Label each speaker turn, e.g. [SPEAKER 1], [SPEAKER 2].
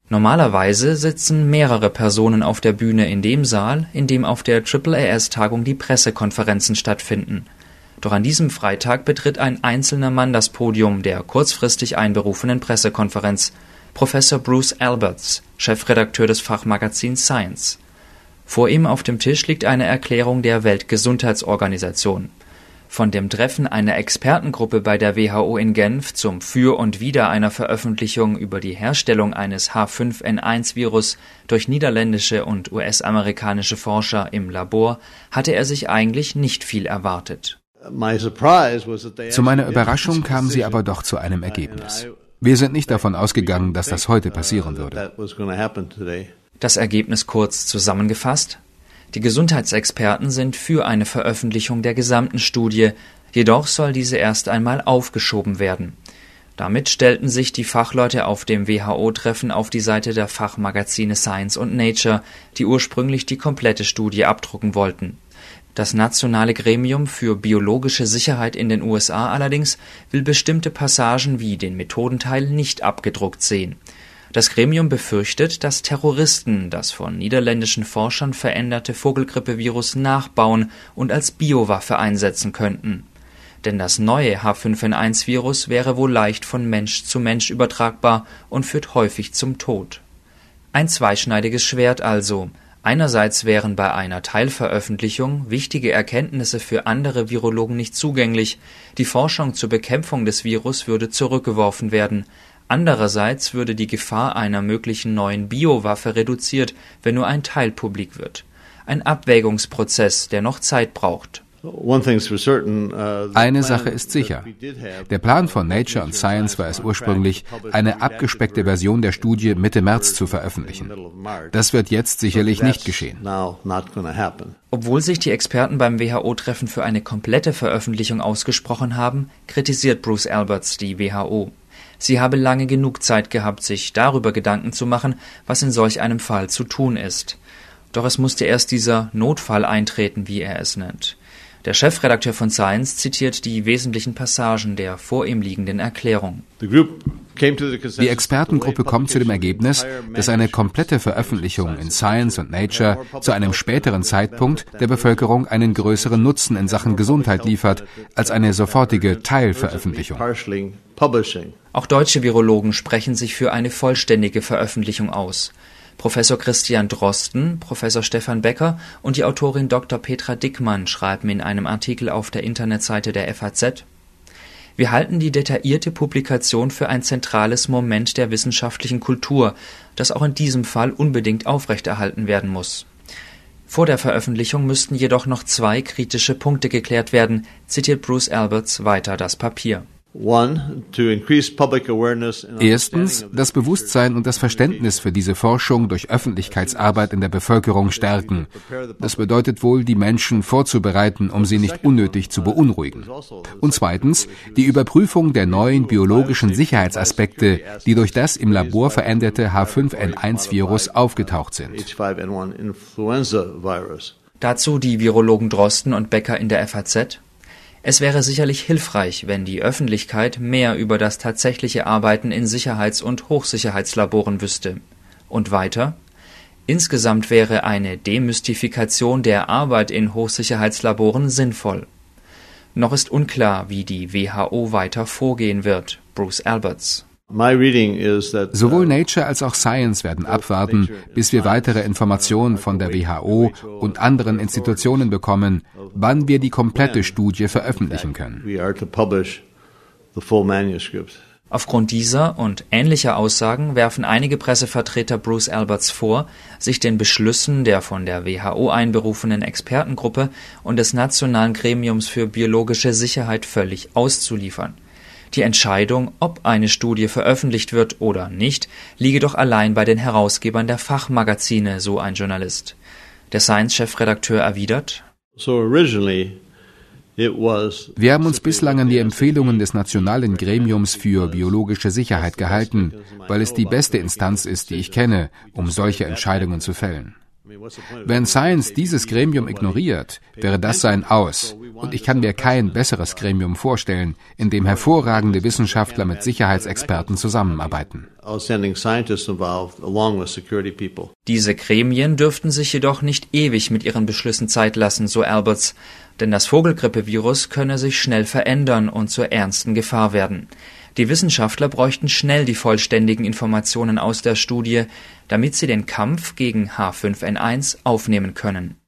[SPEAKER 1] Normalerweise sitzen mehrere Personen auf der Bühne in dem Saal, in dem auf der AAAS-Tagung die Pressekonferenzen stattfinden. Doch an diesem Freitag betritt ein einzelner Mann das Podium der kurzfristig einberufenen Pressekonferenz, Professor Bruce Alberts, Chefredakteur des Fachmagazins Science. Vor ihm auf dem Tisch liegt eine Erklärung der Weltgesundheitsorganisation. Von dem Treffen einer Expertengruppe bei der WHO in Genf zum Für und Wider einer Veröffentlichung über die Herstellung eines H5N1-Virus durch niederländische und US-amerikanische Forscher im Labor hatte er sich eigentlich nicht viel erwartet.
[SPEAKER 2] Zu meiner Überraschung kamen sie aber doch zu einem Ergebnis. Wir sind nicht davon ausgegangen, dass das heute passieren würde.
[SPEAKER 1] Das Ergebnis kurz zusammengefasst: Die Gesundheitsexperten sind für eine Veröffentlichung der gesamten Studie, jedoch soll diese erst einmal aufgeschoben werden. Damit stellten sich die Fachleute auf dem WHO-Treffen auf die Seite der Fachmagazine Science und Nature, die ursprünglich die komplette Studie abdrucken wollten. Das nationale Gremium für biologische Sicherheit in den USA allerdings will bestimmte Passagen wie den Methodenteil nicht abgedruckt sehen. Das Gremium befürchtet, dass Terroristen das von niederländischen Forschern veränderte Vogelgrippevirus nachbauen und als Biowaffe einsetzen könnten. Denn das neue H5N1-Virus wäre wohl leicht von Mensch zu Mensch übertragbar und führt häufig zum Tod. Ein zweischneidiges Schwert also. Einerseits wären bei einer Teilveröffentlichung wichtige Erkenntnisse für andere Virologen nicht zugänglich, die Forschung zur Bekämpfung des Virus würde zurückgeworfen werden. Andererseits würde die Gefahr einer möglichen neuen Biowaffe reduziert, wenn nur ein Teil publik wird. Ein Abwägungsprozess, der noch Zeit braucht.
[SPEAKER 2] Eine Sache ist sicher. Der Plan von Nature und Science war es ursprünglich, eine abgespeckte Version der Studie Mitte März zu veröffentlichen. Das wird jetzt sicherlich nicht geschehen.
[SPEAKER 1] Obwohl sich die Experten beim WHO-Treffen für eine komplette Veröffentlichung ausgesprochen haben, kritisiert Bruce Alberts die WHO. Sie habe lange genug Zeit gehabt, sich darüber Gedanken zu machen, was in solch einem Fall zu tun ist. Doch es musste erst dieser Notfall eintreten, wie er es nennt. Der Chefredakteur von Science zitiert die wesentlichen Passagen der vor ihm liegenden Erklärung.
[SPEAKER 2] Die Expertengruppe kommt zu dem Ergebnis, dass eine komplette Veröffentlichung in Science und Nature zu einem späteren Zeitpunkt der Bevölkerung einen größeren Nutzen in Sachen Gesundheit liefert, als eine sofortige Teilveröffentlichung.
[SPEAKER 1] Auch deutsche Virologen sprechen sich für eine vollständige Veröffentlichung aus. Professor Christian Drosten, Professor Stefan Becker und die Autorin Dr. Petra Dickmann schreiben in einem Artikel auf der Internetseite der FAZ: Wir halten die detaillierte Publikation für ein zentrales Moment der wissenschaftlichen Kultur, das auch in diesem Fall unbedingt aufrechterhalten werden muss. Vor der Veröffentlichung müssten jedoch noch 2 kritische Punkte geklärt werden, zitiert Bruce Alberts weiter das Papier.
[SPEAKER 2] Erstens, das Bewusstsein und das Verständnis für diese Forschung durch Öffentlichkeitsarbeit in der Bevölkerung stärken. Das bedeutet wohl, die Menschen vorzubereiten, um sie nicht unnötig zu beunruhigen. Und zweitens, die Überprüfung der neuen biologischen Sicherheitsaspekte, die durch das im Labor veränderte H5N1-Virus aufgetaucht sind.
[SPEAKER 1] Dazu die Virologen Drosten und Becker in der FAZ: Es wäre sicherlich hilfreich, wenn die Öffentlichkeit mehr über das tatsächliche Arbeiten in Sicherheits- und Hochsicherheitslaboren wüsste. Und weiter: Insgesamt wäre eine Demystifikation der Arbeit in Hochsicherheitslaboren sinnvoll. Noch ist unklar, wie die WHO weiter vorgehen wird. Bruce Alberts.
[SPEAKER 2] Sowohl Nature als auch Science werden abwarten, bis wir weitere Informationen von der WHO und anderen Institutionen bekommen, wann wir die komplette Studie veröffentlichen können.
[SPEAKER 1] Aufgrund dieser und ähnlicher Aussagen werfen einige Pressevertreter Bruce Alberts vor, sich den Beschlüssen der von der WHO einberufenen Expertengruppe und des Nationalen Gremiums für biologische Sicherheit völlig auszuliefern. Die Entscheidung, ob eine Studie veröffentlicht wird oder nicht, liege doch allein bei den Herausgebern der Fachmagazine, so ein Journalist. Der Science-Chefredakteur erwidert:
[SPEAKER 2] Wir haben uns bislang an die Empfehlungen des Nationalen Gremiums für biologische Sicherheit gehalten, weil es die beste Instanz ist, die ich kenne, um solche Entscheidungen zu fällen. Wenn Science dieses Gremium ignoriert, wäre das sein Aus. Und ich kann mir kein besseres Gremium vorstellen, in dem hervorragende Wissenschaftler mit Sicherheitsexperten zusammenarbeiten.
[SPEAKER 1] Diese Gremien dürften sich jedoch nicht ewig mit ihren Beschlüssen Zeit lassen, so Alberts, denn das Vogelgrippevirus könne sich schnell verändern und zur ernsten Gefahr werden. Die Wissenschaftler bräuchten schnell die vollständigen Informationen aus der Studie, damit sie den Kampf gegen H5N1 aufnehmen können.